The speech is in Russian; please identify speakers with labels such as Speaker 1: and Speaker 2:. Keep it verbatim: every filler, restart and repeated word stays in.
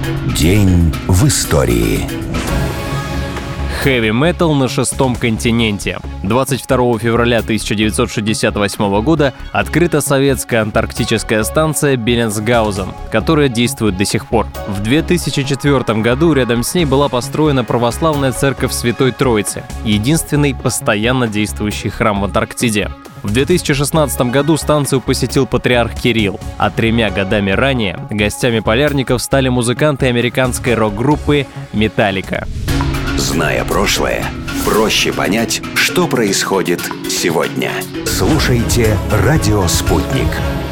Speaker 1: День в истории.
Speaker 2: Хэви-метал на шестом континенте. двадцать второго февраля тысяча девятьсот шестьдесят восьмого года открыта советская антарктическая станция Беллинсгаузен, которая действует до сих пор. В две тысячи четвёртом году рядом с ней была построена православная церковь Святой Троицы, единственный постоянно действующий храм в Антарктиде. В две тысячи шестнадцатом году станцию посетил патриарх Кирилл, а тремя годами ранее гостями полярников стали музыканты американской рок-группы «Металлика».
Speaker 1: Зная прошлое, проще понять, что происходит сегодня. Слушайте «Радио Спутник».